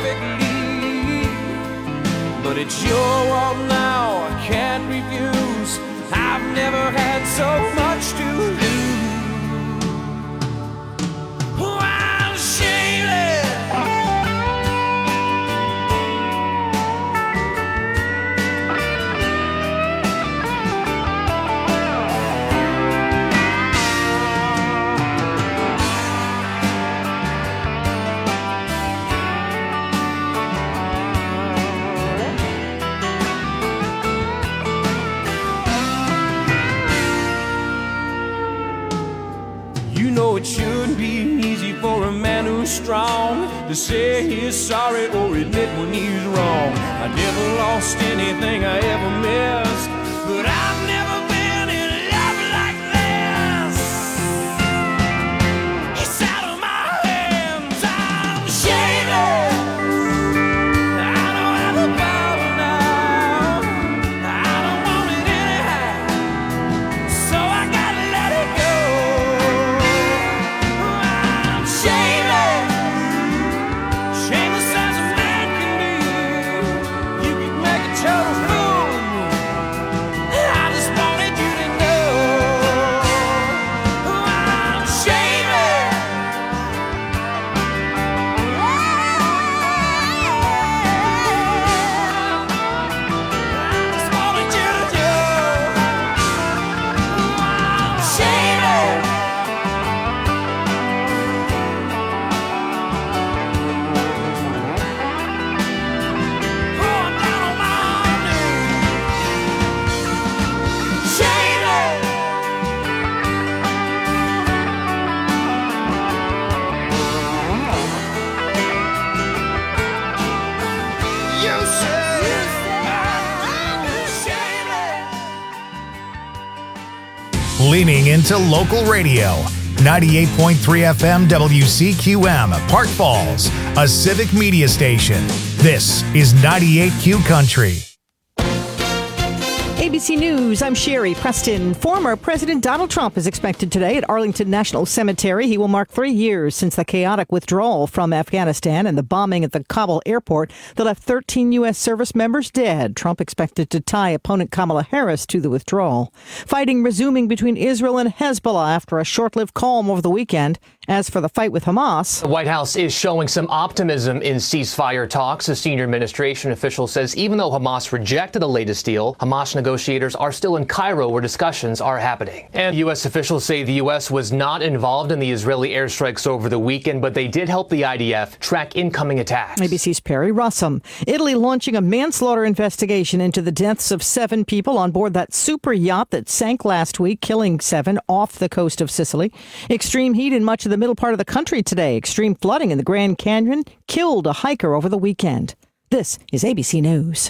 perfectly. But it's your world now, I can't refuse. I've never had so much to lose. Oh, I'm shameless. You know it shouldn't be easy for a man who's strong to say he's sorry or admit when he's wrong. I never lost anything I ever missed, but I've never been in love like this. It's out of my hands, I'm shaded. I don't have the power now, I don't want it anyhow, so I gotta let it go. I'm shameless, shameless as a man can be. You could make a total fool of me. I just wanted you to know I'm shameless. I just wanted you to know I'm shameless. Oh, I'm down on my knees. Shameless. You say I'm shameless. Leaning into local radio. 98.3 FM WCQM, Park Falls, a civic media station. This is 98Q Country. ABC News, I'm Sherry Preston. Former President Donald Trump is expected today at Arlington National Cemetery. He will mark 3 years since the chaotic withdrawal from Afghanistan and the bombing at the Kabul airport that left 13 U.S. service members dead. Trump expected to tie opponent Kamala Harris to the withdrawal. Fighting resuming between Israel and Hezbollah after a short-lived calm over the weekend. As for the fight with Hamas, The White House is showing some optimism in ceasefire talks. A senior administration official says even though Hamas rejected the latest deal, Hamas negotiators are still in Cairo where discussions are happening. And U.S. officials say the U.S. was not involved in the Israeli airstrikes over the weekend, but they did help the IDF track incoming attacks. ABC's Perry Rossum. Italy launching a manslaughter investigation into the deaths of 7 people on board that super yacht that sank last week, killing 7 off the coast of Sicily. Extreme heat in much of the middle part of the country today. Extreme flooding in the Grand Canyon killed a hiker over the weekend. This is ABC News.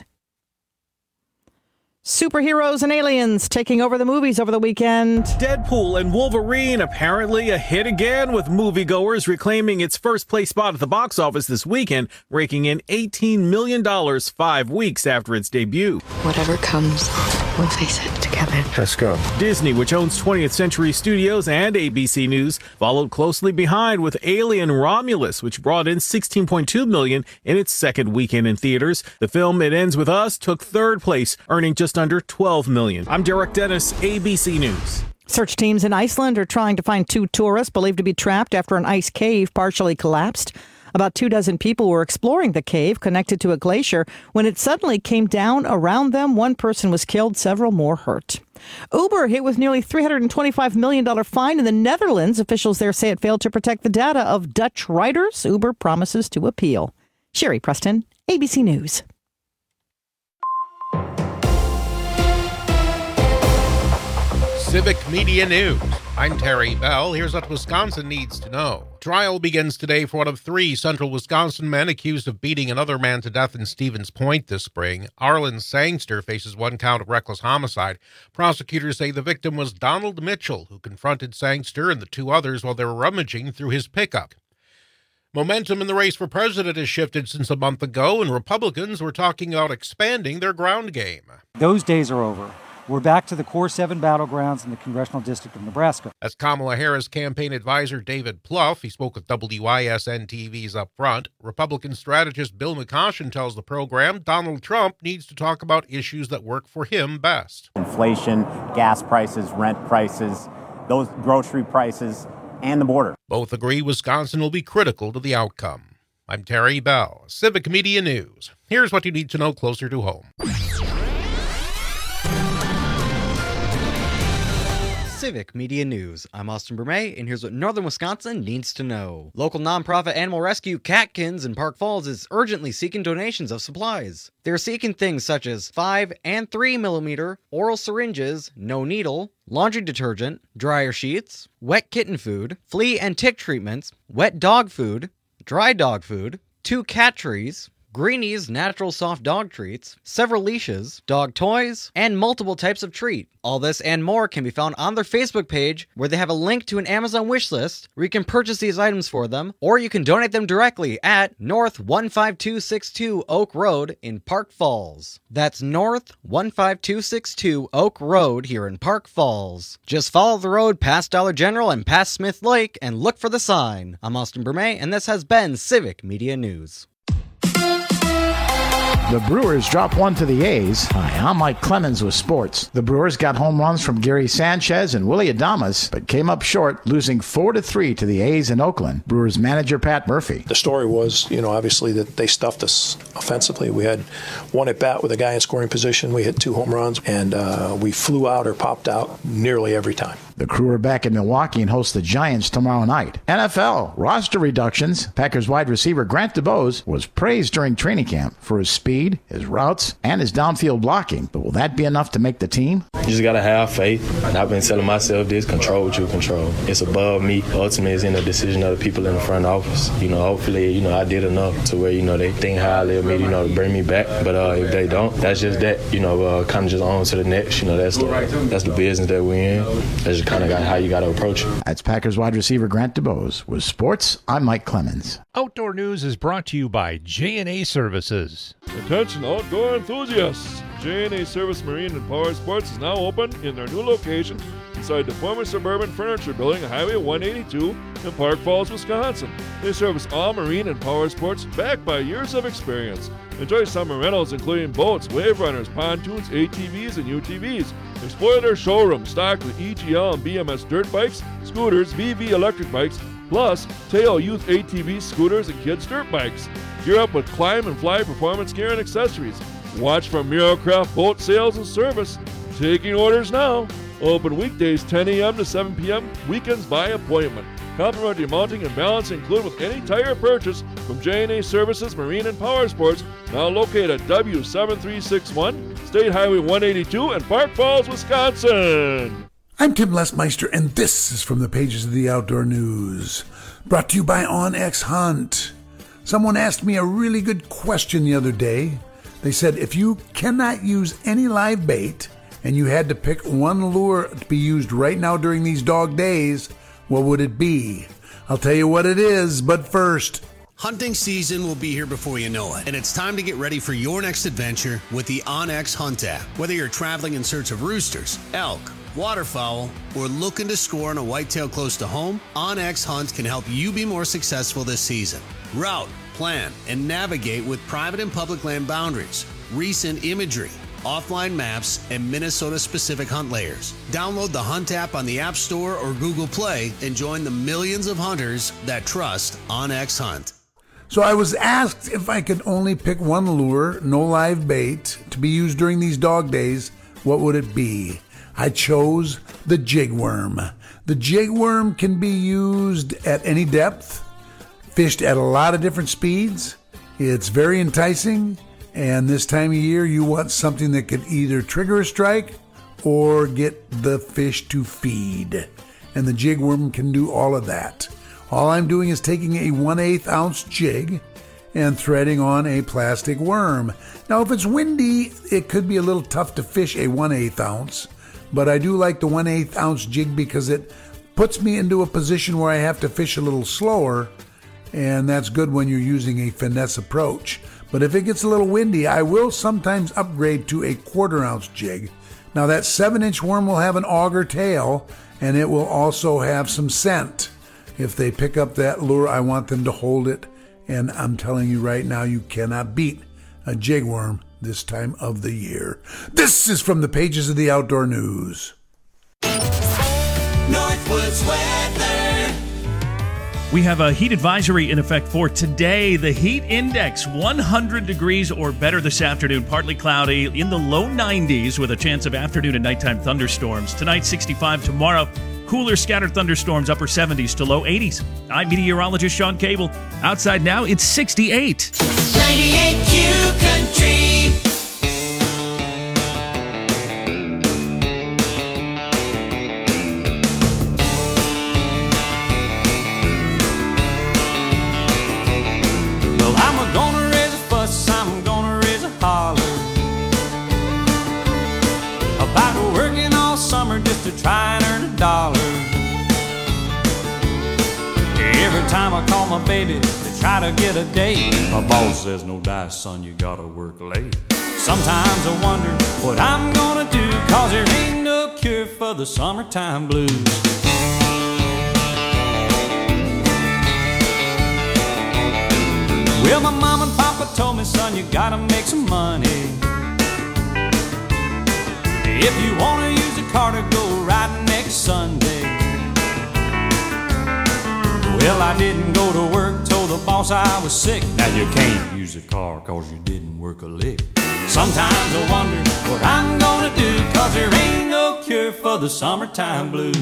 Superheroes and aliens taking over the movies over the weekend. Deadpool and Wolverine apparently a hit again, with moviegoers reclaiming its first place spot at the box office this weekend, raking in $18 million 5 weeks after its debut. Whatever comes, we'll face it together. Let's go. Disney, which owns 20th Century Studios and ABC News, followed closely behind with Alien Romulus, which brought in $16.2 million in its second weekend in theaters. The film It Ends With Us took third place, earning just under $12 million. I'm Derek Dennis, ABC News. Search teams in Iceland are trying to find 2 tourists believed to be trapped after an ice cave partially collapsed. About 24 people were exploring the cave connected to a glacier when it suddenly came down around them. 1 person was killed, several more hurt. Uber hit with nearly $325 million fine in the Netherlands. Officials there say it failed to protect the data of Dutch riders. Uber promises to appeal. Sherry Preston, ABC News. Civic Media News. I'm Terry Bell. Here's what Wisconsin needs to know. Trial begins today for one of 3 central Wisconsin men accused of beating another man to death in Stevens Point this spring. Arlen Sangster faces 1 count of reckless homicide. Prosecutors say the victim was Donald Mitchell, who confronted Sangster and the 2 others while they were rummaging through his pickup. Momentum in the race for president has shifted since a month ago, and Republicans were talking about expanding their ground game. Those days are over. We're back to the core 7 battlegrounds in the Congressional District of Nebraska. That's Kamala Harris campaign advisor David Plouffe. He spoke with WISN TV's Up Front. Republican strategist Bill McCoshen tells the program Donald Trump needs to talk about issues that work for him best. Inflation, gas prices, rent prices, those grocery prices, and the border. Both agree Wisconsin will be critical to the outcome. I'm Terry Bell, Civic Media News. Here's what you need to know closer to home. Civic Media News. I'm Austin Bermay, and here's what Northern Wisconsin needs to know. Local nonprofit animal rescue Catkins in Park Falls is urgently seeking donations of supplies. They're seeking things such as 5 and 3 millimeter oral syringes, no needle, laundry detergent, dryer sheets, wet kitten food, flea and tick treatments, wet dog food, dry dog food, 2 cat trees, Greenie's natural soft dog treats, several leashes, dog toys, and multiple types of treat. All this and more can be found on their Facebook page, where they have a link to an Amazon wish list where you can purchase these items for them, or you can donate them directly at North 15262 Oak Road in Park Falls. That's North 15262 Oak Road here in Park Falls. Just follow the road past Dollar General and past Smith Lake and look for the sign. I'm Austin Bermay, and this has been Civic Media News. The Brewers drop 1 to the A's. Hi, I'm Mike Clemens with sports. The Brewers got home runs from Gary Sanchez and Willie Adames, but came up short, losing 4-3 to the A's in Oakland. Brewers manager Pat Murphy. The story was, obviously that they stuffed us offensively. We had 1 at bat with a guy in scoring position. We hit 2 home runs, and we flew out or popped out nearly every time. The Crew are back in Milwaukee and host the Giants tomorrow night. NFL roster reductions. Packers wide receiver Grant DuBose was praised during training camp for his speed, his routes, and his downfield blocking. But will that be enough to make the team? You just got to have faith. And I've been telling myself this, control what you control. It's above me. Ultimately, it's in the decision of the people in the front office. Hopefully, I did enough to where, they think highly of me, to bring me back. But if they don't, that's just that, kind of just on to the next. That's the business that we're in. That's just kind of how you got to approach it. That's Packers wide receiver Grant DuBose. With sports, I'm Mike Clemens. Outdoor News is brought to you by J&A Services. Attention outdoor enthusiasts! J&A Service Marine and Power Sports is now open in their new location inside the former Suburban Furniture Building, Highway 182 in Park Falls, Wisconsin. They service all marine and power sports backed by years of experience. Enjoy summer rentals including boats, wave runners, pontoons, ATVs, and UTVs. Explore their showroom stocked with EGL and BMS dirt bikes, scooters, VV electric bikes, plus Tail Youth ATVs, scooters, and kids dirt bikes. Gear up with Climb and Fly performance gear and accessories. Watch for Miracraft boat sales and service. Taking orders now. Open weekdays 10 a.m. to 7 p.m., weekends by appointment. Complimentary mounting and balance included with any tire purchase from J&A Services Marine and Power Sports, now located at W7361, State Highway 182 in Park Falls, Wisconsin. I'm Tim Lesmeister, and this is from the pages of the Outdoor News, brought to you by OnX Hunt. Someone asked me a really good question the other day. They said, if you cannot use any live bait and you had to pick one lure to be used right now during these dog days, what would it be? I'll tell you what it is, but first... Hunting season will be here before you know it, and it's time to get ready for your next adventure with the OnX Hunt app. Whether you're traveling in search of roosters, elk, waterfowl, or looking to score on a whitetail close to home, OnX Hunt can help you be more successful this season. Route, plan, and navigate with private and public land boundaries, recent imagery, offline maps, and Minnesota-specific hunt layers. Download the Hunt app on the App Store or Google Play and join the millions of hunters that trust OnX Hunt. So I was asked if I could only pick one lure, no live bait, to be used during these dog days, what would it be? I chose the jig worm. The jig worm can be used at any depth, fished at a lot of different speeds. It's very enticing. And this time of year, you want something that could either trigger a strike or get the fish to feed. And the jig worm can do all of that. All I'm doing is taking a 1/8 ounce jig and threading on a plastic worm. Now, if it's windy, it could be a little tough to fish a 1/8 ounce, but I do like the 1/8 ounce jig because it puts me into a position where I have to fish a little slower, and that's good when you're using a finesse approach. But if it gets a little windy, I will sometimes upgrade to a 1/4 ounce jig Now that 7-inch worm will have an auger tail, and it will also have some scent. If they pick up that lure, I want them to hold it, and I'm telling you right now, you cannot beat a jigworm this time of the year. This is from the pages of the Outdoor News. Northwoods weather. We have a heat advisory in effect for today. The heat index, 100 degrees or better this afternoon. Partly cloudy in the low 90s with a chance of afternoon and nighttime thunderstorms. Tonight, 65. Tomorrow, cooler scattered thunderstorms, upper 70s to low 80s. I'm meteorologist Sean Cable. Outside now, it's 68. 98Q Country. To try and earn $1. Every time I call my baby to try to get a date, my boss says, no dice, son, you gotta work late. Sometimes I wonder what I'm gonna do, cause there ain't no cure for the summertime blues. Well, my mom and papa told me, son, you gotta make some money. If you wanna use a car to go riding next Sunday. Well, I didn't go to work, told the boss I was sick. Now you can't use a car cause you didn't work a lick. Sometimes I wonder what I'm gonna do, cause there ain't no cure for the summertime blues.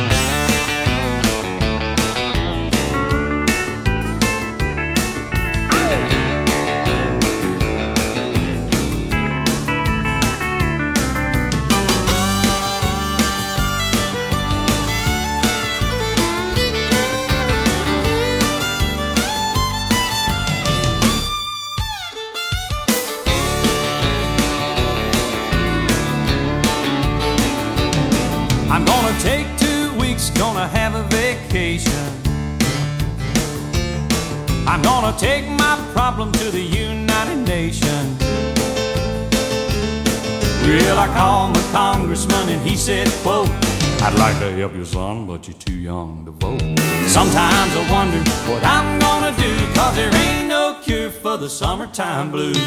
I'm gonna take 2 weeks, gonna have a vacation. I'm gonna take my problem to the United Nations. Well, I called my congressman and he said, quote, I'd like to help you, son, but you're too young to vote. Sometimes I wonder what I'm gonna do, cause there ain't no cure for the summertime blues.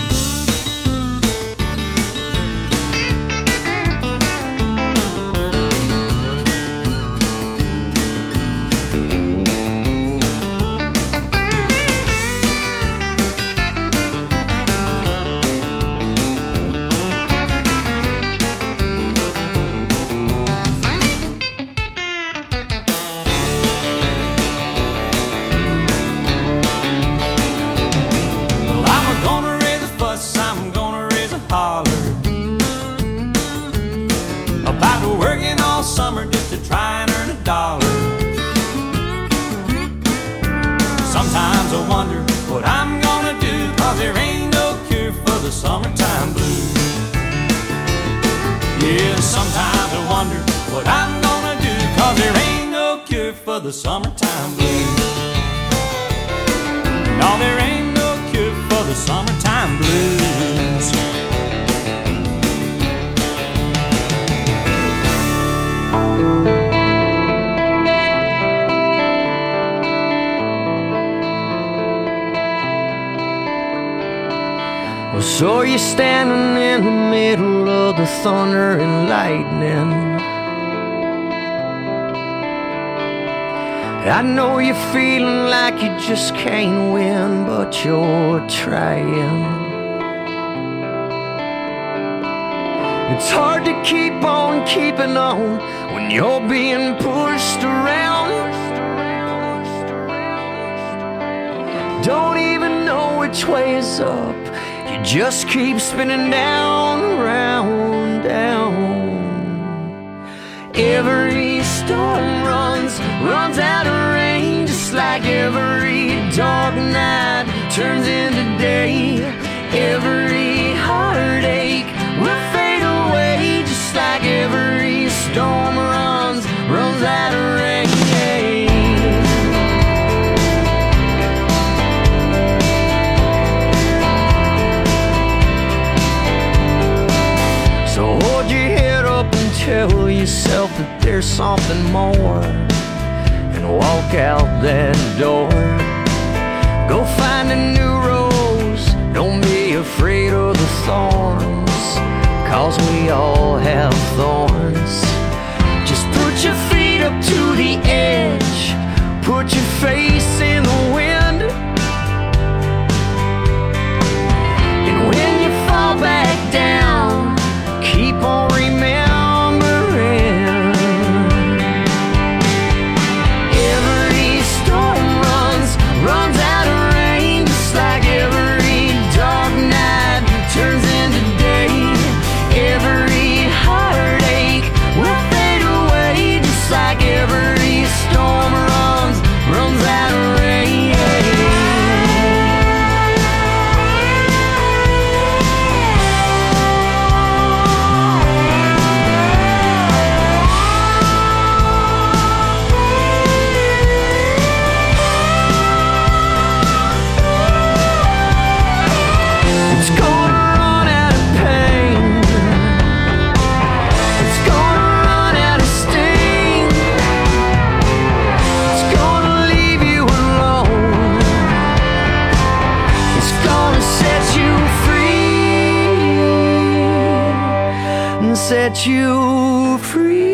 Summer just to try and earn $1. Sometimes I wonder what I'm gonna do, cause there ain't no cure for the summertime blues. Yeah, sometimes I wonder what I'm gonna do, cause there ain't no cure for the summertime blues. No, there ain't no cure for the summertime blues. Well, so you're standing in the middle of the thunder and lightning. I know you're feeling like you just can't win, but you're trying. It's hard to keep on keeping on when you're being pushed around. Don't even know which way is up. You just keep spinning down, round, down. Every storm runs out of rain, just like every dark night turns into day. Every heartache will fade away, just like every storm runs out of rain. So hold your head tell yourself that there's something more and walk out that door. Go find a new rose, don't be afraid of the thorns, 'cause we all have thorns. Just put your feet up to the edge, put your face in the wind, and when you fall back down, keep on remembering. Every storm runs out of rain, just like every dark night turns into day. Every heartache will fade away, just like every storm runs out of rain. It's gonna run out of pain, it's gonna run out of sting, it's gonna leave you alone, it's gonna set you free and set you free.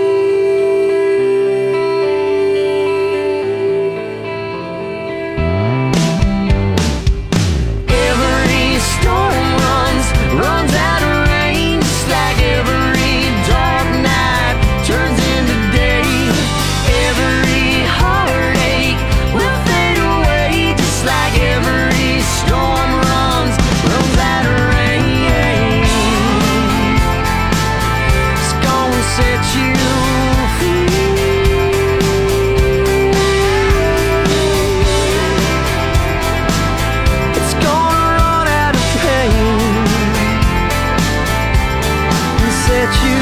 Every storm runs out of rain, just like every dark night turns into day. Every heartache will fade away, just like every storm runs out of rain. It's gonna set you free. It's gonna run out of pain and set you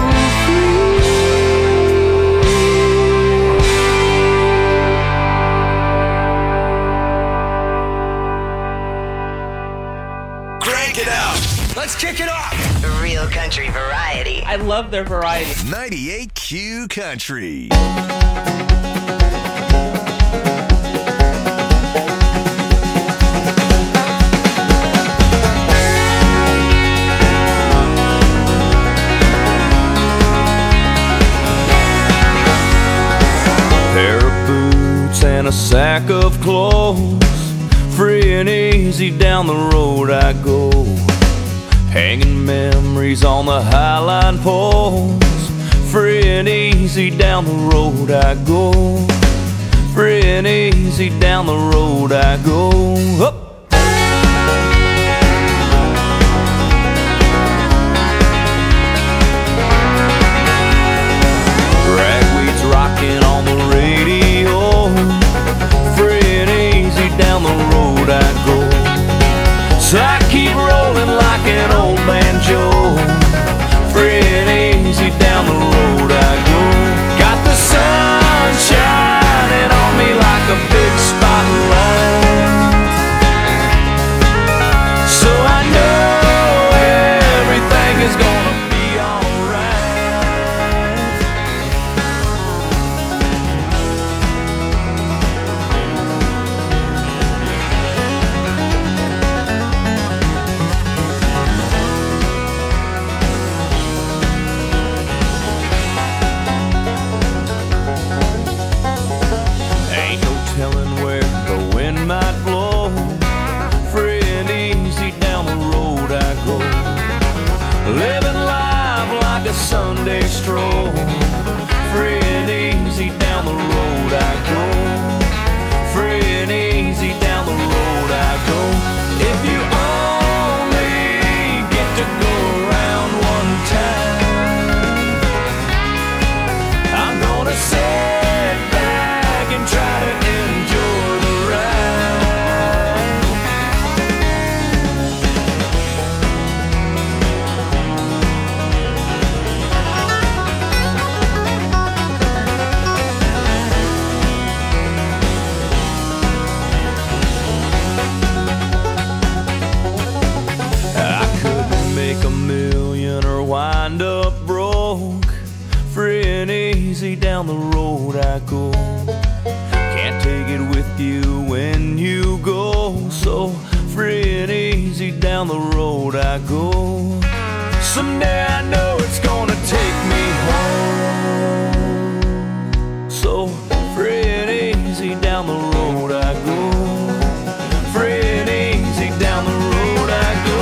Crank it up. Let's kick it off. Real country variety. I love their variety. 98Q Country. Pair of boots and a sack of clothes, free and easy down the road I go, hanging memories on the highline poles. Free and easy down the road I go, free and easy down the road I go. Up. Ragweed's rocking on the radio, free and easy down the road I go. So I keep rolling like an old banjo, free and easy down the road I go. Got the sun shining on me like a big spotlight, you when you go. So free and easy down the road I go. Someday I know it's gonna take me home. So free and easy down the road I go. Free and easy down the road I go.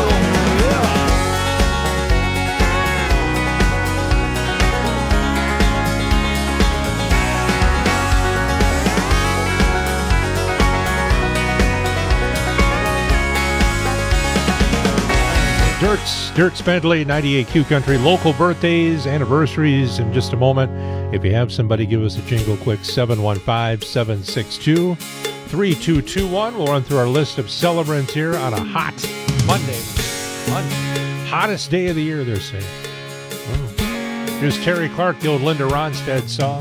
Dirk Bentley, 98Q Country. Local birthdays, anniversaries in just a moment. If you have somebody, give us a jingle quick, 715-762-3221. We'll run through our list of celebrants here on a hot Monday. Hottest day of the year, they're saying. Oh. Here's Terry Clark, the old Linda Ronstadt song.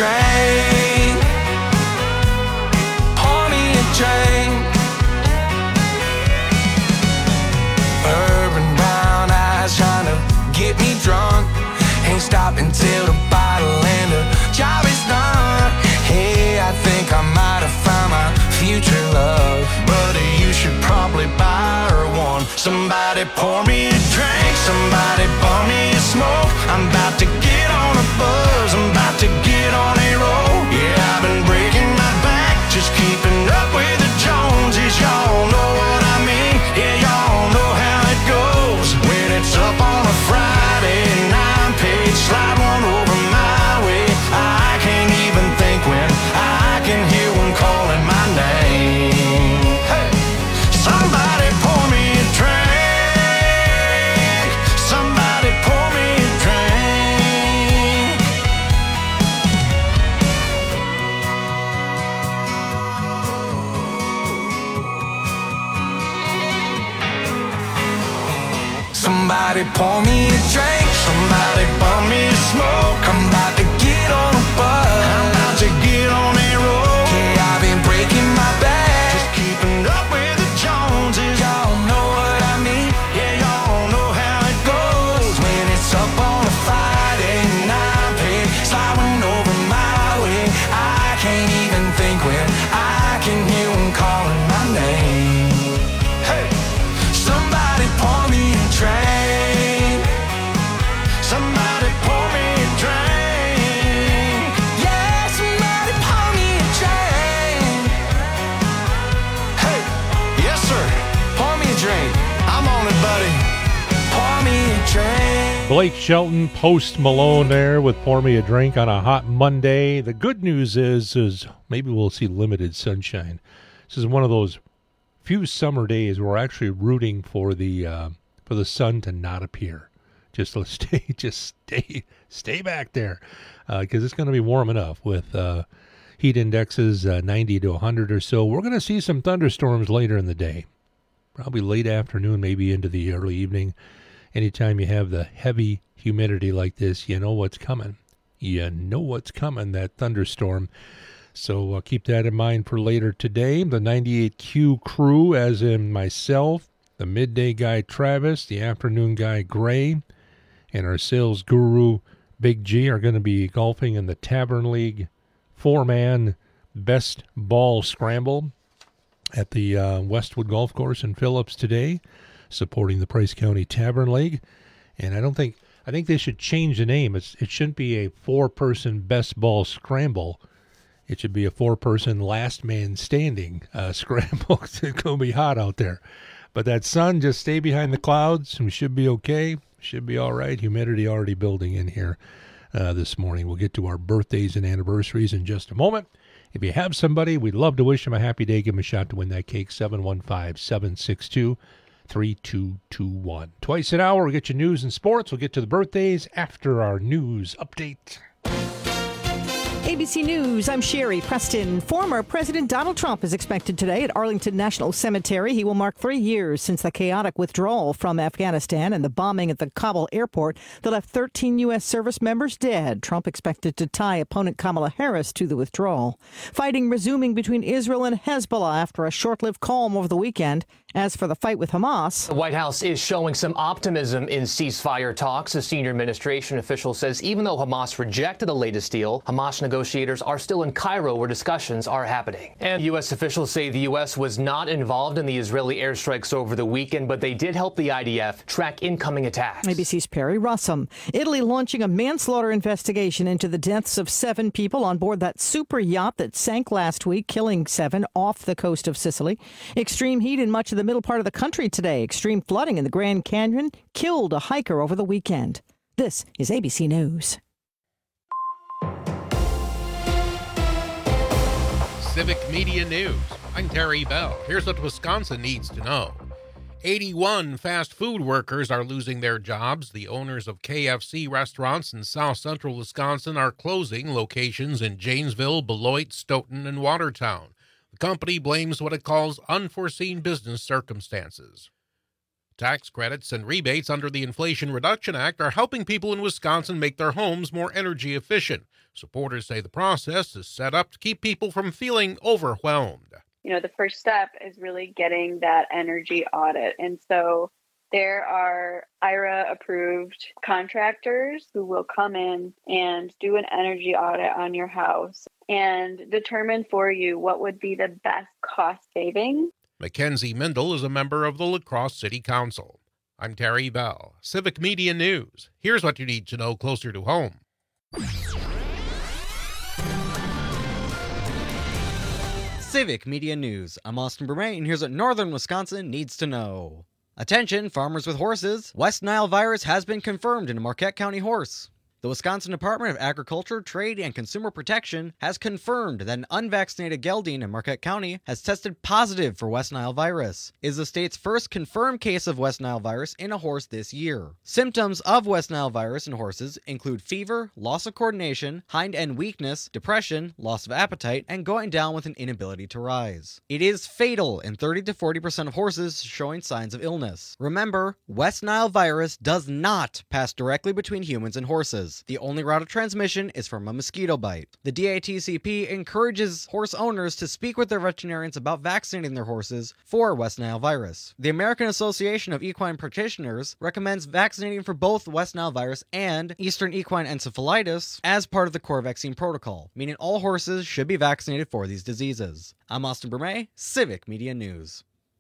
drink. Pour me a drink. Urban brown eyes trying to get me drunk. Ain't stopping till the bottle and the job is done. Hey, I think I might have found my future love. Buddy, you should probably buy her one. Somebody pour me a drink. Somebody pour me a smoke. I'm about to get on a buzz. I'm about to get on a roll. Yeah, I've been breaking my back, just keeping up with the Joneses. Y'all know what I mean. Yeah, y'all know how it goes. When it's up on a Friday and I'm paid, slide one over my way. I can't even think when I can hear one calling my name. Hey, somebody pour me a drink. Somebody pour me a drink. Somebody pour me a drink. Somebody pour me a smoke. I'm about to get on a bus. I'm about to get on a roll. Yeah, I've been breaking my back, just keeping up with the Joneses. Y'all know what I mean. Yeah, y'all know how it goes. When it's up on a Friday and I'm paid, sliding over my way. I can't even think when I can hear one calling my name. Hey, somebody pour me a drink. Somebody pour me a drink. Yeah, somebody pour me a drink. Hey, yes sir, pour me a drink. I'm on it, buddy. Pour me a drink. Blake Shelton, Post Malone there with Pour Me a Drink on a hot Monday. The good news is maybe we'll see limited sunshine. This is one of those few summer days where we're actually rooting for the sun to not appear. Just stay back there, because it's going to be warm enough with heat indexes 90 to 100 or so. We're going to see some thunderstorms later in the day, probably late afternoon, maybe into the early evening. Anytime you have the heavy humidity like this, you know what's coming. You know what's coming, that thunderstorm. So keep that in mind for later today. The 98Q crew, as in myself, the midday guy Travis, the afternoon guy Gray, and our sales guru Big G are going to be golfing in the Tavern League 4-man best ball scramble at the Westwood Golf Course in Phillips today, supporting the Price County Tavern League. And I think they should change the name. It shouldn't be a 4-person best ball scramble. It should be a 4-person last man standing scramble. It's going to be hot out there. But that sun, just stay behind the clouds. We should be okay. Should be all right. Humidity already building in here this morning. We'll get to our birthdays and anniversaries in just a moment. If you have somebody, we'd love to wish them a happy day. Give them a shot to win that cake. 715-762-3221. Twice an hour, we'll get you news and sports. We'll get to the birthdays after our news update. ABC News, I'm Sherry Preston. Former President Donald Trump is expected today at Arlington National Cemetery. He will mark 3 years since the chaotic withdrawal from Afghanistan and the bombing at the Kabul airport that left 13 U.S. service members dead. Trump expected to tie opponent Kamala Harris to the withdrawal. Fighting resuming between Israel and Hezbollah after a short-lived calm over the weekend. As for the fight with Hamas, the White House is showing some optimism in ceasefire talks. A senior administration official says even though Hamas rejected the latest deal, Hamas negotiators are still in Cairo where discussions are happening. And U.S. officials say the U.S. was not involved in the Israeli airstrikes over the weekend, but they did help the IDF track incoming attacks. ABC's Perry Rossum. Italy launching a manslaughter investigation into the deaths of 7 people on board that super yacht that sank last week, killing 7 off the coast of Sicily. Extreme heat in much of the middle part of the country today. Extreme flooding in the Grand Canyon killed a hiker over the weekend. This is ABC News. Civic Media News. I'm Terry Bell. Here's what Wisconsin needs to know. 81 fast food workers are losing their jobs. The owners of KFC restaurants in south central Wisconsin are closing locations in Janesville, Beloit, Stoughton, and Watertown. The company blames what it calls unforeseen business circumstances. Tax credits and rebates under the Inflation Reduction Act are helping people in Wisconsin make their homes more energy efficient. Supporters say the process is set up to keep people from feeling overwhelmed. The first step is really getting that energy audit. And so there are IRA-approved contractors who will come in and do an energy audit on your house and determine for you what would be the best cost saving. Mackenzie Mindel is a member of the La Crosse City Council. I'm Terry Bell, Civic Media News. Here's what you need to know closer to home. Civic Media News. I'm Austin Bermay, and here's what Northern Wisconsin needs to know. Attention, farmers with horses. West Nile virus has been confirmed in a Marquette County horse. The Wisconsin Department of Agriculture, Trade, and Consumer Protection has confirmed that an unvaccinated gelding in Marquette County has tested positive for West Nile virus. It is the state's first confirmed case of West Nile virus in a horse this year. Symptoms of West Nile virus in horses include fever, loss of coordination, hind end weakness, depression, loss of appetite, and going down with an inability to rise. It is fatal in 30 to 40% of horses showing signs of illness. Remember, West Nile virus does not pass directly between humans and horses. The only route of transmission is from a mosquito bite. The DATCP encourages horse owners to speak with their veterinarians about vaccinating their horses for West Nile virus. The American Association of Equine Practitioners recommends vaccinating for both West Nile virus and Eastern equine encephalitis as part of the core vaccine protocol, meaning all horses should be vaccinated for these diseases. I'm Austin Bermay, Civic Media News.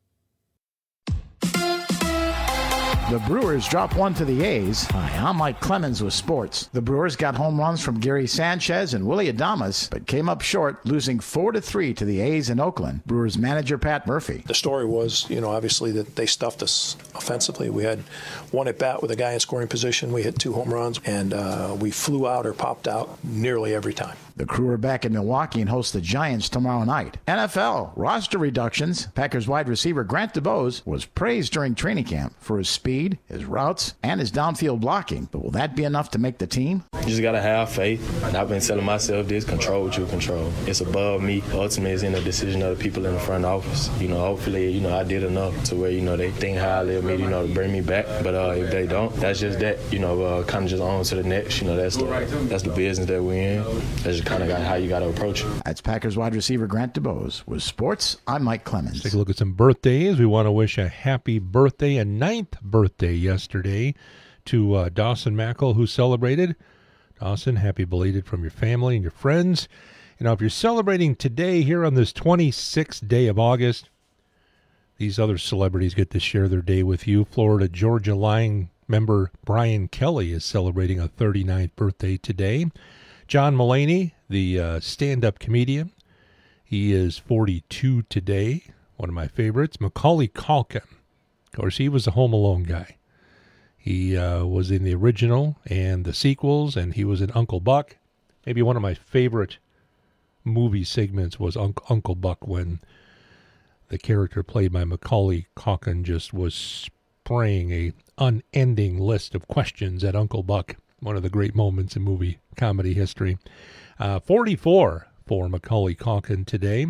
The Brewers drop one to the A's. Hi, I'm Mike Clemens with sports. The Brewers got home runs from Gary Sanchez and Willie Adames, but came up short, losing 4-3 to the A's in Oakland. Brewers manager Pat Murphy. The story was, obviously that they stuffed us offensively. We had one at bat with a guy in scoring position. We hit 2 home runs, and we flew out or popped out nearly every time. The Crew are back in Milwaukee and host the Giants tomorrow night. NFL roster reductions. Packers wide receiver Grant DuBose was praised during training camp for his speed, his routes, and his downfield blocking. But will that be enough to make the team? You just got to have faith. And I've been telling myself this, control what you control. It's above me. Ultimately, it's in the decision of the people in the front office. Hopefully, I did enough to where, they think highly of me, to bring me back. But if they don't, that's just that. Kind of just on to the next. That's the business that we're in. That's just kind of how you got to approach it. That's Packers wide receiver Grant DuBose. With sports, I'm Mike Clemens. Let's take a look at some birthdays. We want to wish a happy birthday, a 9th birthday yesterday to Dawson Mackle, who celebrated. Dawson, happy belated from your family and your friends. If you're celebrating today here on this 26th day of August, these other celebrities get to share their day with you. Florida Georgia Line member Brian Kelly is celebrating a 39th birthday today. John Mulaney, the stand-up comedian, he is 42 today, one of my favorites. Macaulay Culkin, of course, he was the Home Alone guy. He was in the original and the sequels, and he was in Uncle Buck. Maybe one of my favorite movie segments was Uncle Buck, when the character played by Macaulay Culkin just was spraying a unending list of questions at Uncle Buck. One of the great moments in movie comedy history. 44 for Macaulay Culkin today.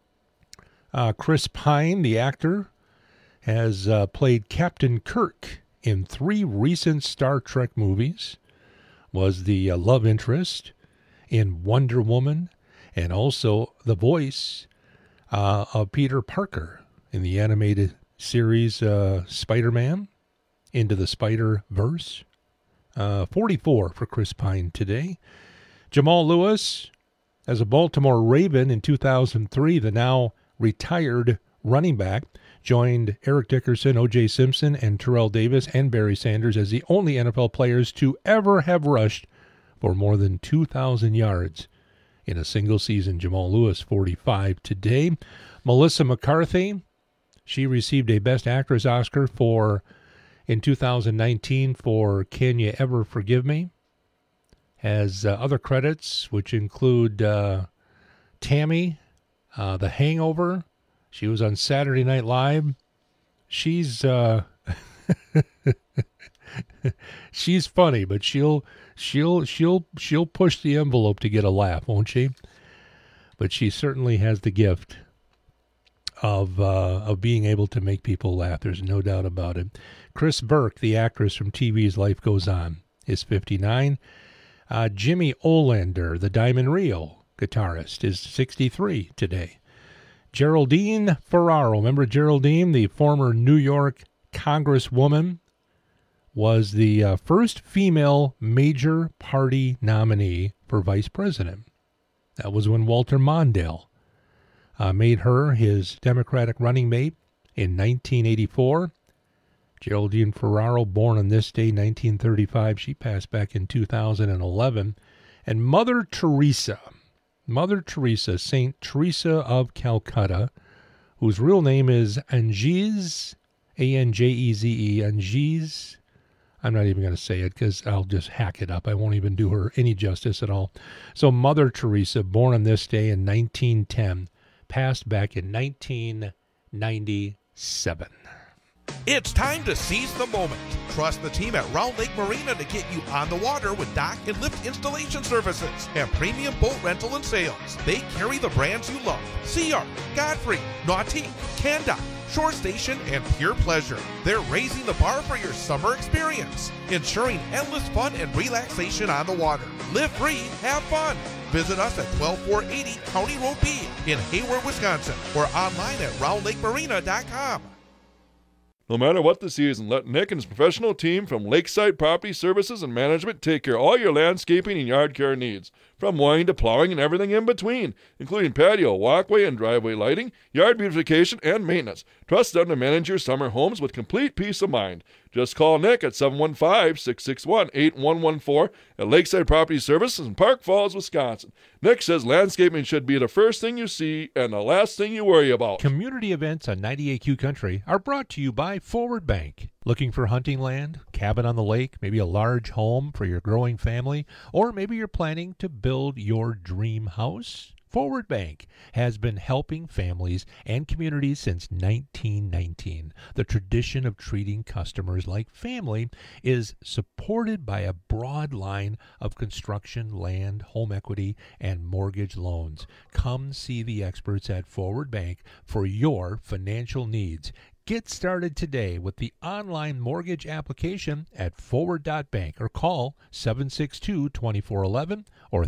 Chris Pine, the actor, has played Captain Kirk in 3 recent Star Trek movies, was the love interest in Wonder Woman, and also the voice of Peter Parker in the animated series Spider-Man, Into the Spider-Verse. 44 for Chris Pine today. Jamal Lewis, as a Baltimore Raven in 2003, the now retired running back, joined Eric Dickerson, O.J. Simpson, and Terrell Davis and Barry Sanders as the only NFL players to ever have rushed for more than 2,000 yards in a single season. Jamal Lewis, 45 today. Melissa McCarthy, she received a Best Actress Oscar in 2019 for Can You Ever Forgive Me? Has other credits, which include Tammy, The Hangover. She was on Saturday Night Live. She's she's funny, but she'll push the envelope to get a laugh, won't she? But she certainly has the gift of being able to make people laugh. There's no doubt about it. Chris Burke, the actress from TV's Life Goes On, is 59. Jimmy Olander, the Diamond Rio guitarist, is 63 today. Geraldine Ferraro, remember Geraldine, the former New York Congresswoman, was the first female major party nominee for vice president. That was when Walter Mondale made her his Democratic running mate in 1984. Geraldine Ferraro, born on this day, 1935. She passed back in 2011. And Mother Teresa, Saint Teresa of Calcutta, whose real name is Angèse, Anjeze, Angèse. I'm not even going to say it because I'll just hack it up. I won't even do her any justice at all. So Mother Teresa, born on this day in 1910, passed back in 1997. It's time to seize the moment. Trust the team at Round Lake Marina to get you on the water with dock and lift installation services and premium boat rental and sales. They carry the brands you love: Sea Art, Godfrey, Nautique, Canda, Shore Station, and Pure Pleasure. They're raising the bar for your summer experience, ensuring endless fun and relaxation on the water. Live free, have fun. Visit us at 12480 County Road B in Hayward, Wisconsin, or online at roundlakemarina.com. No matter what the season, let Nick and his professional team from Lakeside Property Services and Management take care of all your landscaping and yard care needs. From mowing to plowing and everything in between, including patio, walkway, and driveway lighting, yard beautification, and maintenance. Trust them to manage your summer homes with complete peace of mind. Just call Nick at 715-661-8114 at Lakeside Property Services in Park Falls, Wisconsin. Nick says landscaping should be the first thing you see and the last thing you worry about. Community events on 98Q Country are brought to you by Forward Bank. Looking for hunting land, cabin on the lake, maybe a large home for your growing family, or maybe you're planning to build your dream house? Forward Bank has been helping families and communities since 1919. The tradition of treating customers like family is supported by a broad line of construction, land, home equity, and mortgage loans. Come see the experts at Forward Bank for your financial needs. Get started today with the online mortgage application at forward.bank or call 762-2411 or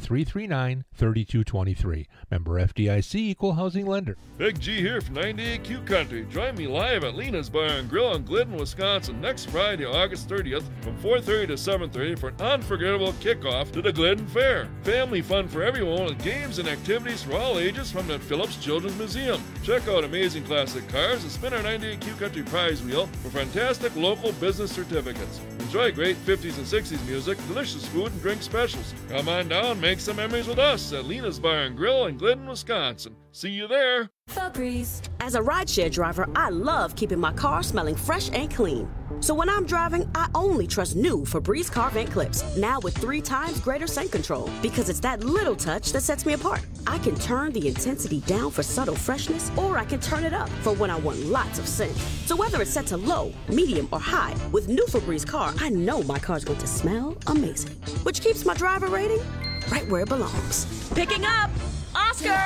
339-3223. Member FDIC, Equal Housing Lender. Big G here from 98Q Country. Join me live at Lena's Bar and Grill in Glidden, Wisconsin next Friday, August 30th from 4:30 to 7:30 for an unforgettable kickoff to the Glidden Fair. Family fun for everyone with games and activities for all ages from the Phillips Children's Museum. Check out amazing classic cars and spin our 98Q Country prize wheel for fantastic local business certificates. Enjoy great 50s and 60s music, delicious food, and drink specials. Come on down, make some memories with us at Lena's Bar and Grill in Glidden, Wisconsin. See you there. Febreze. As a rideshare driver, I love keeping my car smelling fresh and clean. So when I'm driving, I only trust new Febreze car vent clips, now with 3 times greater scent control, because it's that little touch that sets me apart. I can turn the intensity down for subtle freshness, or I can turn it up for when I want lots of scent. So whether it's set to low, medium, or high, with new Febreze car, I know my car's going to smell amazing, which keeps my driver rating right where it belongs. Picking up Oscar!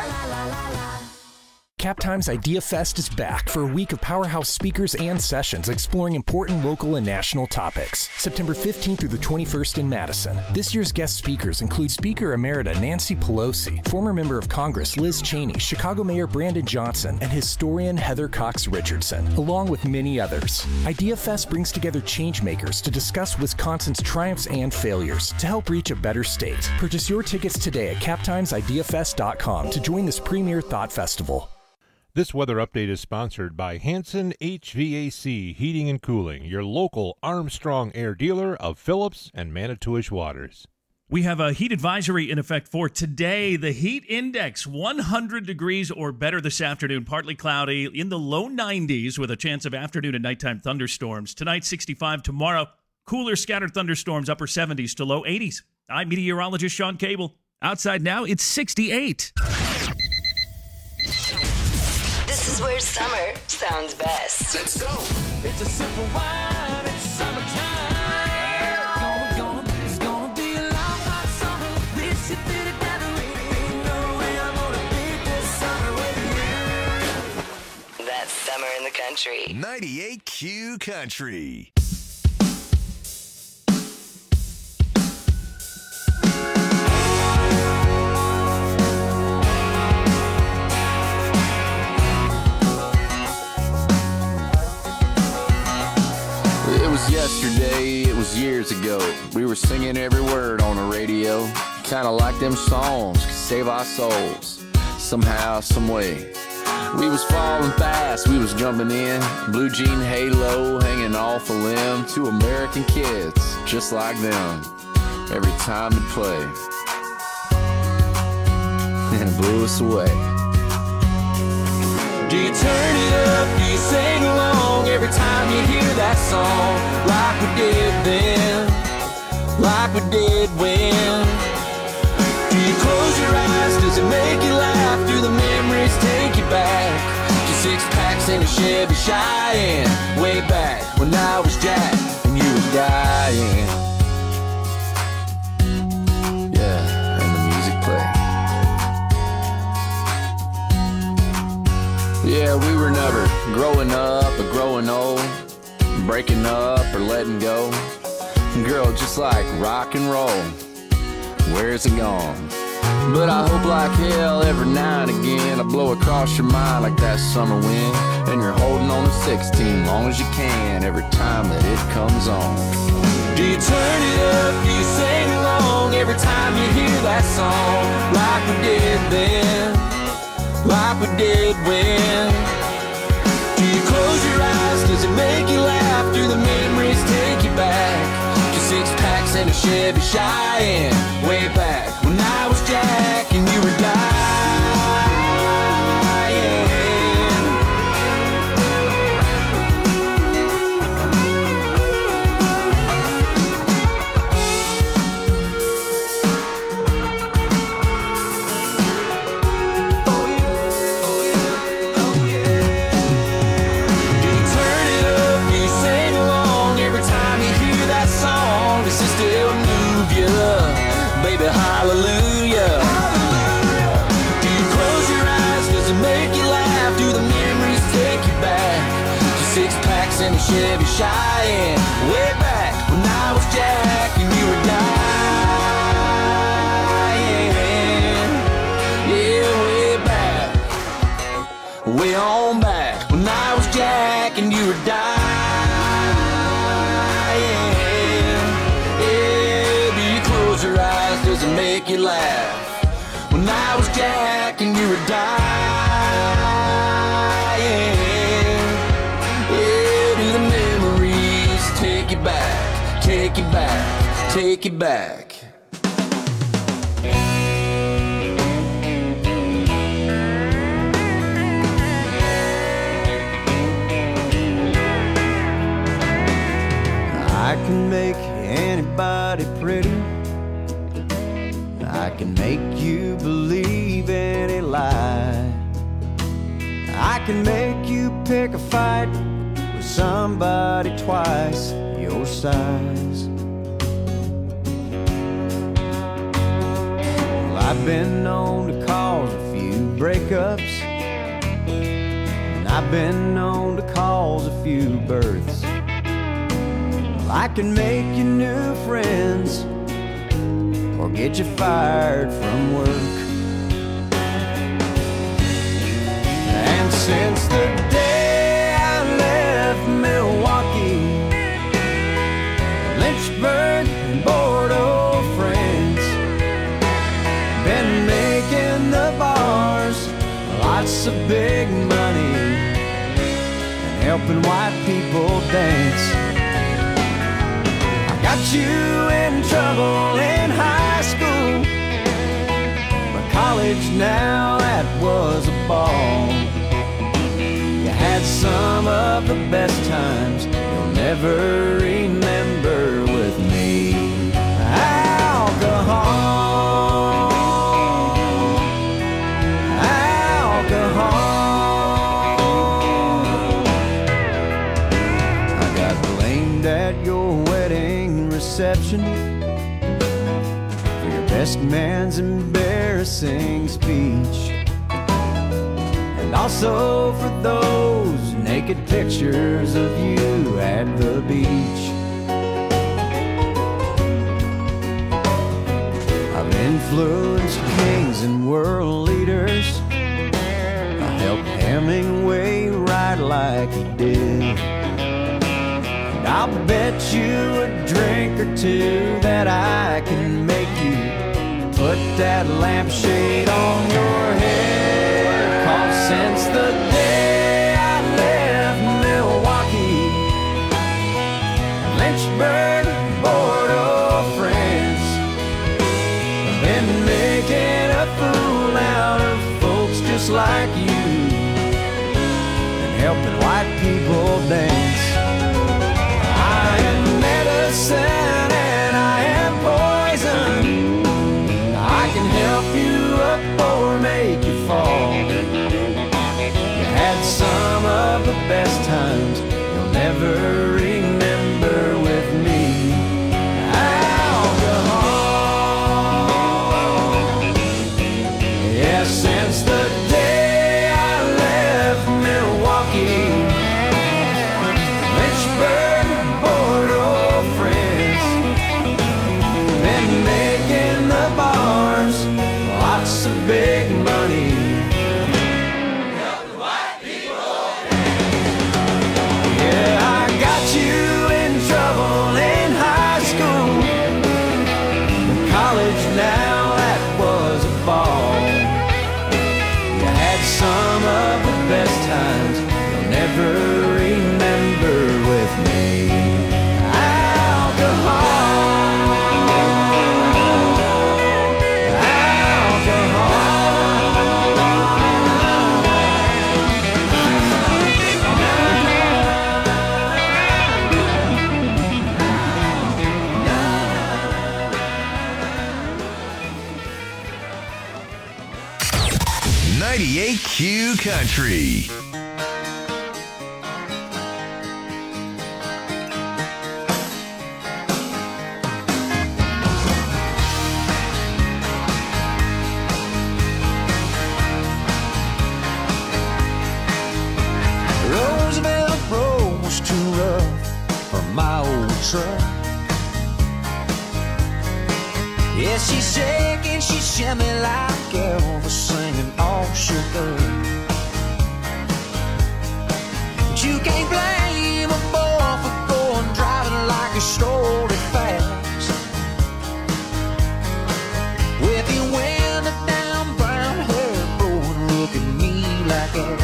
Cap Times Idea Fest is back for a week of powerhouse speakers and sessions exploring important local and national topics. September 15th through the 21st in Madison. This year's guest speakers include Speaker Emerita Nancy Pelosi, former member of Congress Liz Cheney, Chicago Mayor Brandon Johnson, and historian Heather Cox Richardson, along with many others. Idea Fest brings together changemakers to discuss Wisconsin's triumphs and failures to help reach a better state. Purchase your tickets today at captimesideafest.com to join this premier thought festival. This weather update is sponsored by Hanson HVAC Heating and Cooling, your local Armstrong Air dealer of Phillips and Manitowish Waters. We have a heat advisory in effect for today. The heat index, 100 degrees or better this afternoon. Partly cloudy in the low 90s with a chance of afternoon and nighttime thunderstorms. Tonight, 65. Tomorrow, cooler scattered thunderstorms, upper 70s to low 80s. I'm meteorologist Sean Cable. Outside now, it's 68. This is where summer sounds best. Let's go. It's a simple wine, it's summertime. It's gonna be a long hot summer. This is the gathering. No way I'm gonna beat this summer with you. That's summer in the country. 98Q Country. years ago. We were singing every word on the radio. Kinda like them songs could save our souls. Somehow, some way. We was falling fast, we was jumping in. Blue jean halo hanging off a limb. Two American kids, just like them. Every time it played. And it blew us away. Do you turn it up? Do you sing along every time you hear that song? Like we did then, like we did when. Do you close your eyes? Does it make you laugh? Do the memories take you back to 6 packs in a Chevy Cheyenne? Way back when I was Jack and you were dying. Yeah, and the music played. Yeah, we were never growing up or growing old, breaking up or letting go. Girl, just like rock and roll, where's it gone? But I hope like hell every now and again I blow across your mind like that summer wind. And you're holding on to 16 long as you can every time that it comes on. Do you turn it up? Do you sing along every time you hear that song? Like we did then, like we did when. Do you close your eyes? Does it make you laugh? Do the memories take you back to 6 packs and a Chevy Cheyenne? Way back when I was Jack and you were dying. Hallelujah. Do you close your eyes? Does it make you laugh? Do the memories take you back to 6 packs and a Chevy Cheyenne? Way back when I was Jack and you were dying. Yeah, way back, way on back when I was Jack and you were dying. Your eyes, does it make you laugh? When I was Jack and you were dying. Yeah, do the memories take you back, take you back, take you back? I can make anybody pretty. I can make you believe any lie. I can make you pick a fight with somebody twice your size. Well, I've been known to cause a few breakups, and I've been known to cause a few births. Well, I can make you new friends or get you fired from work. And since the day I left Milwaukee, Lynchburg and Bordeaux, France, been making the bars lots of big money and helping white people dance. I got you in trouble in high school, but college now, that was a ball. You had some of the best times you'll never remember with me. Alcohol, alcohol. I got blamed at your wedding reception for your best man's embarrassing speech, and also for those naked pictures of you at the beach. I've influenced kings and world leaders. I helped Hemingway write like he did. And I'll bet you a drink or two that I can make you put that lampshade on your head. 'Cause since the day I left Milwaukee, Lynchburg, Bordeaux, France, I've been making a fool out of folks just like you and helping white people dance. I am medicine and I am poison. I can help you up or make you fall. You had some of the best times you'll never remember with me. Alcohol. Yeah, since the day I left Milwaukee, Lynchburg, Bordeaux, France, been making the bars lots of big money. Yeah, I got you in trouble in high school. In college now, that was a ball. You had some of the best times you'll never remember with me. Q Country. Roosevelt Road was too rough for my old truck. Yeah, she's shaking, she shimmy like Elvis singing all shook up. But you can't blame a boy for going driving like he stole it fast. With your window down, brown hair blowing, look at me like that.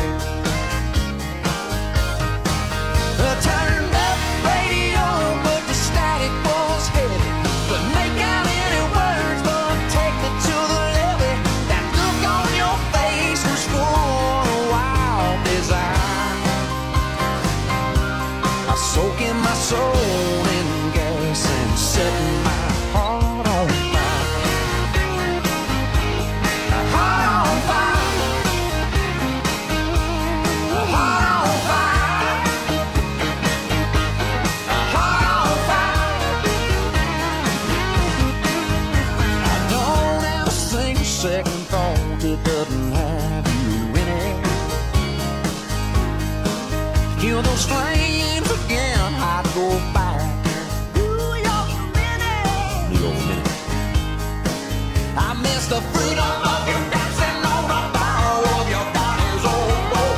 Turned up radio, but the static was heavy. But make out any words, but take me to the levee. That look on your face was full of wild desire. I soak in my soul in gas and setting my heart on fire. Heart on fire. Heart on fire. Heart on fire. I don't ever think a second thought it doesn't have you in it. Kill those flames again, I'd go back. New York minute. I miss the freedom of your dancing on the bow of your body's old boat.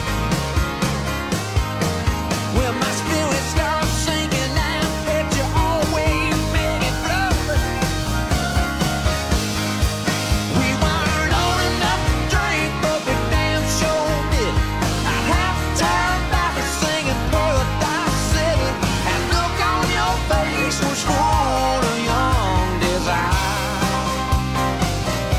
When my spirit starts sinking, I bet you always make it float. We weren't old enough to drink, but we damn sure did. I have time back to singing Paradise City. And look on your face was full of young desire.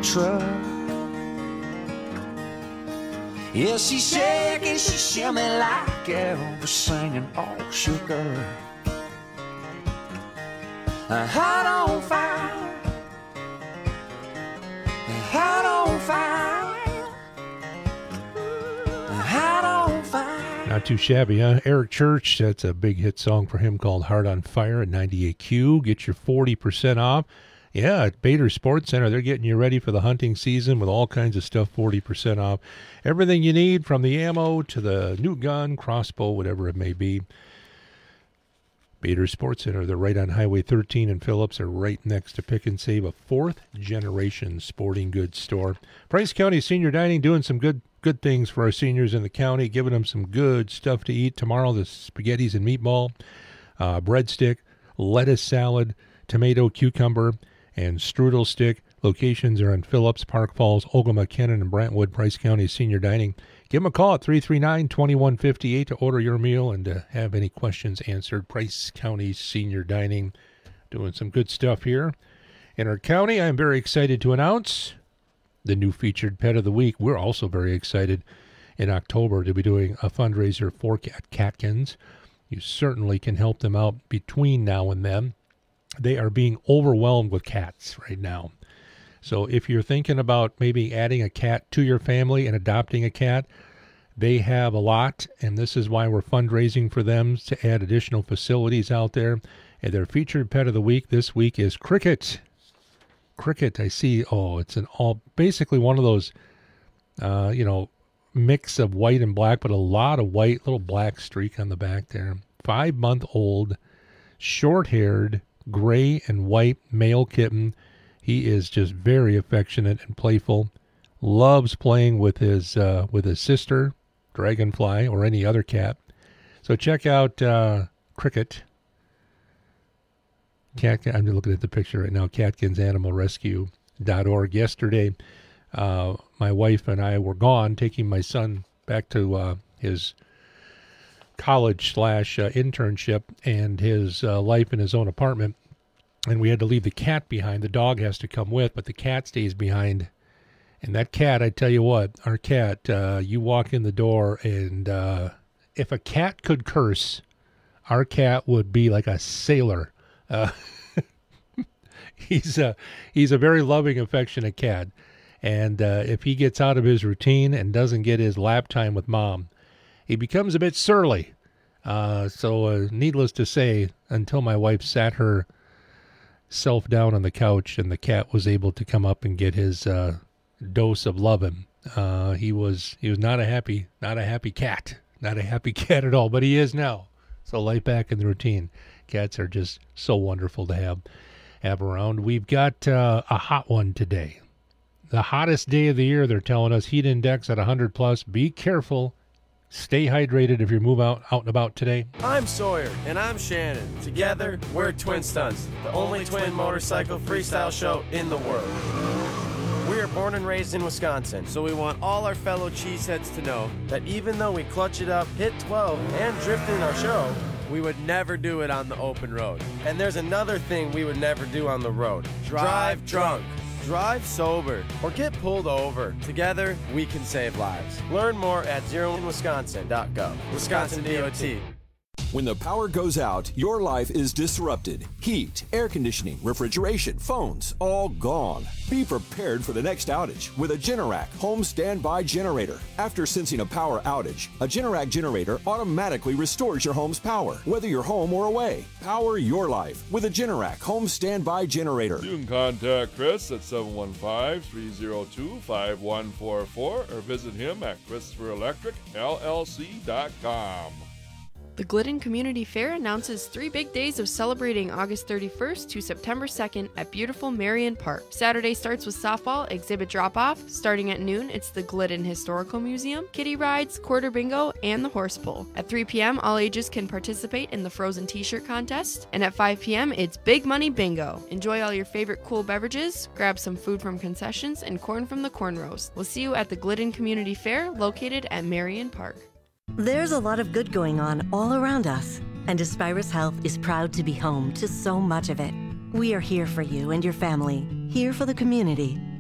truck. Yeah, she shake and she shimmy like Elvis singing all sugar. Hot on fire, hot on fire, hot on fire. Not too shabby, huh? Eric Church, that's a big hit song for him called Heart on Fire at 98Q. Get your 40% off. Yeah, at Bader Sports Center, they're getting you ready for the hunting season with all kinds of stuff, 40% off. Everything you need, from the ammo to the new gun, crossbow, whatever it may be. Bader Sports Center, they're right on Highway 13 in Phillips. They're right next to Pick and Save, a fourth-generation sporting goods store. Price County Senior Dining doing some good things for our seniors in the county, giving them some good stuff to eat. Tomorrow, the spaghettis and meatball, breadstick, lettuce salad, tomato, cucumber, and strudel stick. Locations are in Phillips, Park Falls, Ogama, Kennon, and Brentwood. Price County Senior Dining. Give them a call at 339-2158 to order your meal and to have any questions answered. Price County Senior Dining, doing some good stuff here in our county. I'm very excited to announce the new featured pet of the week. We're also very excited in October to be doing a fundraiser for Catkins. You certainly can help them out between now and then. They are being overwhelmed with cats right now. So if you're thinking about maybe adding a cat to your family and adopting a cat, they have a lot, and this is why we're fundraising for them to add additional facilities out there. And their featured pet of the week this week is Cricket. Cricket, I see. Oh, it's basically one of those, mix of white and black, but a lot of white, little black streak on the back there. 5-month-old, short-haired, gray and white male kitten. He is just very affectionate and playful. Loves playing with his sister, Dragonfly, or any other cat. So check out Cricket. I'm looking at the picture right now. CatkinsAnimalRescue.org. Yesterday, my wife and I were gone, taking my son back to his college/internship and his life in his own apartment. And we had to leave the cat behind. The dog has to come with, but the cat stays behind. And that cat, I tell you what, our cat, you walk in the door, and if a cat could curse, our cat would be like a sailor. He's a very loving, affectionate cat. And if he gets out of his routine and doesn't get his lap time with mom, he becomes a bit surly. So needless to say, until my wife sat herself down on the couch and the cat was able to come up and get his dose of loving, he was not a happy cat, not a happy cat at all, but he is now. So life back in the routine. Cats are just so wonderful to have around. We've got a hot one today. The hottest day of the year, they're telling us. Heat index at 100 plus. Be careful. Stay hydrated if you move out and about today. I'm Sawyer. And I'm Shannon. Together, we're Twin Stunts, the only twin motorcycle freestyle show in the world. We are born and raised in Wisconsin, so we want all our fellow cheeseheads to know that even though we clutch it up, hit 12, and drift in our show, we would never do it on the open road. And there's another thing we would never do on the road. Drive drunk. Drive sober. Or get pulled over. Together, we can save lives. Learn more at zeroinwisconsin.gov. Wisconsin DOT. When the power goes out, your life is disrupted. Heat, air conditioning, refrigeration, phones, all gone. Be prepared for the next outage with a Generac home standby generator. After sensing a power outage, a Generac generator automatically restores your home's power, whether you're home or away. Power your life with a Generac home standby generator. You can contact Chris at 715-302-5144 or visit him at ChristopherElectricLLC.com. The Glidden Community Fair announces 3 big days of celebrating August 31st to September 2nd at beautiful Marion Park. Saturday starts with softball exhibit drop-off. Starting at noon, it's the Glidden Historical Museum, kiddie rides, quarter bingo, and the horse pull. At 3 p.m., all ages can participate in the Frozen T-shirt contest. And at 5 p.m., it's Big Money Bingo. Enjoy all your favorite cool beverages, grab some food from concessions, and corn from the corn roast. We'll see you at the Glidden Community Fair, located at Marion Park. There's a lot of good going on all around us, and Aspirus Health is proud to be home to so much of it. We are here for you and your family, here for the community,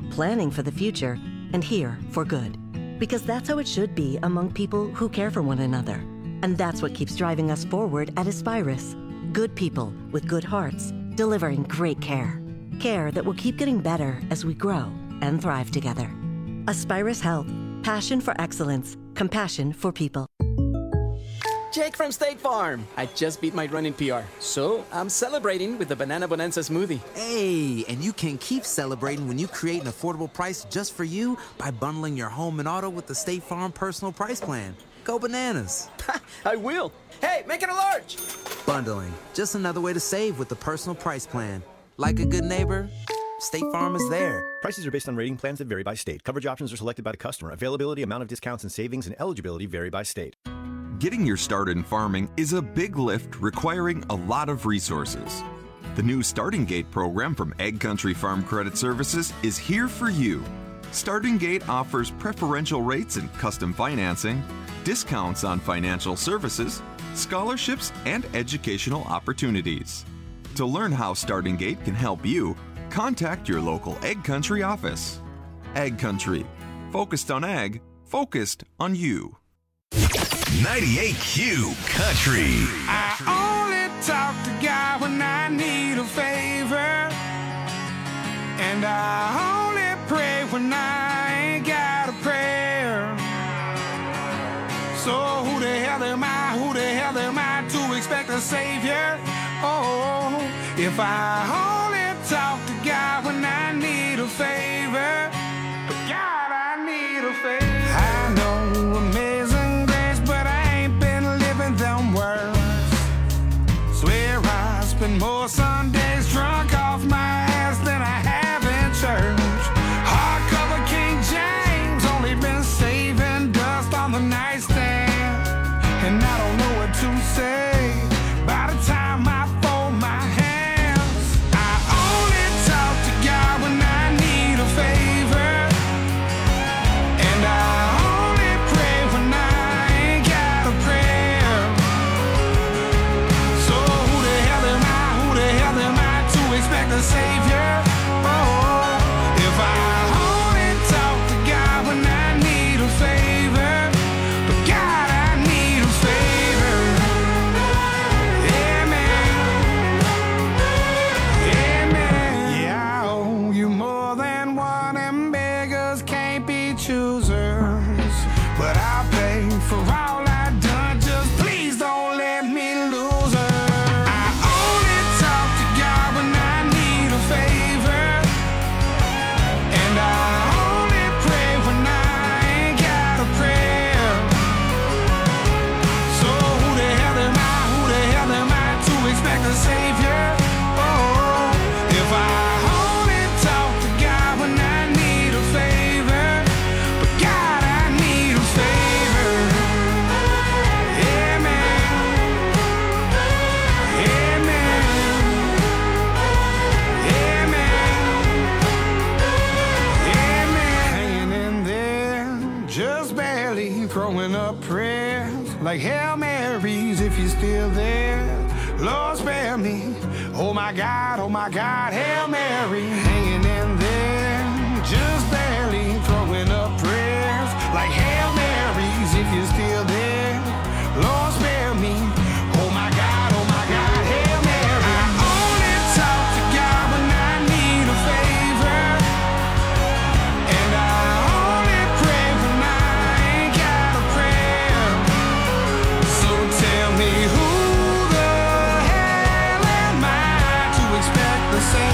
planning for the future, and here for good. Because that's how it should be among people who care for one another. And that's what keeps driving us forward at Aspirus. Good people with good hearts, delivering great care. Care that will keep getting better as we grow and thrive together. Aspirus Health. Passion for excellence. Compassion for people. Jake from State Farm. I just beat my run in PR, so I'm celebrating with the Banana Bonanza smoothie. Hey, and you can keep celebrating when you create an affordable price just for you by bundling your home and auto with the State Farm Personal Price Plan. Go bananas. I will. Hey, make it a large. Bundling. Just another way to save with the Personal Price Plan. Like a good neighbor, State Farm is there. Prices are based on rating plans that vary by state. Coverage options are selected by the customer. Availability, amount of discounts and savings, and eligibility vary by state. Getting your start in farming is a big lift requiring a lot of resources. The new Starting Gate program from Ag Country Farm Credit Services is here for you. Starting Gate offers preferential rates and custom financing, discounts on financial services, scholarships, and educational opportunities. To learn how Starting Gate can help you, contact your local Ag Country office. Ag Country. Focused on ag, focused on you. 98Q Country. I only talk to God when I need a favor, and I only pray when I ain't got a prayer. So who the hell am I? Who the hell am I to expect a savior? Oh, if I only talk to God when I need a favor, but God, I need a favor. I know amazing grace, but I ain't been living them words. Swear I spend more Sundays drunk off my ass than I have in church. Hardcover King James, only been saving dust on the nightstand, and I don't know what to say by the time I fold my hands. I only talk to God when I need a favor, and I only pray when I ain't got a prayer. So who the hell am I? Who the hell am I to expect a savior? Oh, if I only talk to God when I need a favor, but God, I need a favor. Yeah, man. Yeah, man. Yeah, I owe you more than one, and beggars can't be choosers. But I'll pay for all I've done, just please don't let me lose her. I only talk to God when I need a favor, and I only pray when I ain't got a prayer. So who the hell am I? Who the hell am I to expect a savior? Oh, if I only talk to God when I need a favor, but God, I need a favor. Yeah, man. Yeah, man. Yeah, man. Yeah, man. Hanging in there, just barely throwing up prayers like Hail Marys if you're still there. Lord, spare me. Oh my God, Hail Mary. Hanging in there, just barely throwing up prayers like Hail Marys if you're still there. Lord, spare me. Oh my God, Hail Mary. I only talk to God when I need a favor, and I only pray when I ain't got a prayer. So tell me who the hell am I to expect the same?